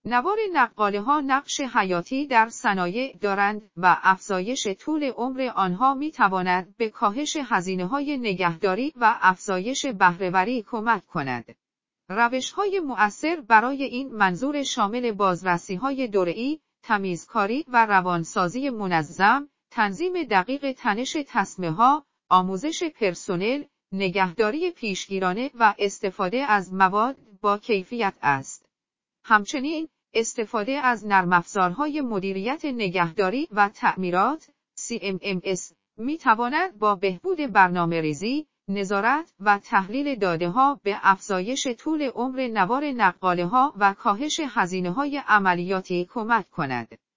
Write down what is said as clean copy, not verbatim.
نوار نقاله‌ها نقش حیاتی در صنایع دارند و افزایش طول عمر آنها می‌تواند به کاهش هزینه‌های نگهداری و افزایش بهره‌وری کمک کند. روش‌های مؤثر برای این منظور شامل بازرسی‌های دوره‌ای، تمیزکاری و روانسازی منظم، تنظیم دقیق تنش تسمه‌ها، آموزش پرسنل، نگهداری پیشگیرانه و استفاده از مواد با کیفیت است. همچنین، استفاده از نرم‌افزارهای مدیریت نگهداری و تعمیرات CMMS می‌تواند با بهبود برنامه‌ریزی، نظارت و تحلیل داده‌ها به افزایش طول عمر نوار نقاله‌ها و کاهش هزینه‌های عملیاتی کمک کند.